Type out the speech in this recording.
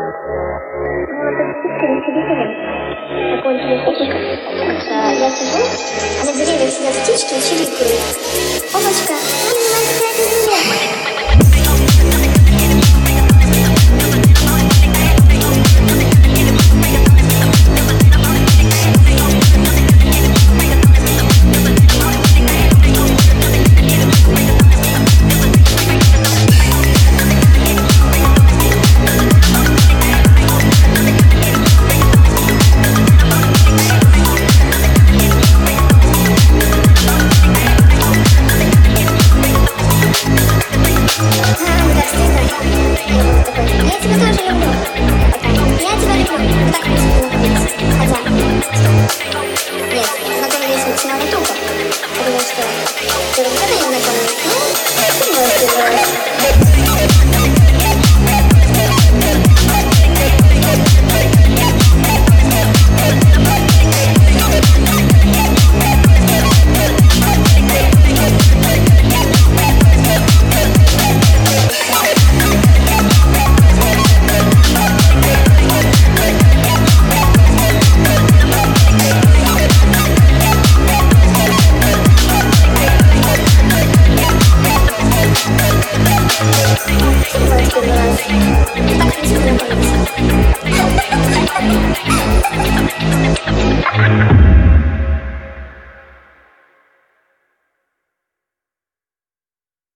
Ну, это действительно удивительно. Такой интересный опыт. Я сижу, на деревьях сидят птички и чирикают. Облачко, ну, занимается какая-то земля. Потому что ты вообще не знакомый. Ну, ты можешь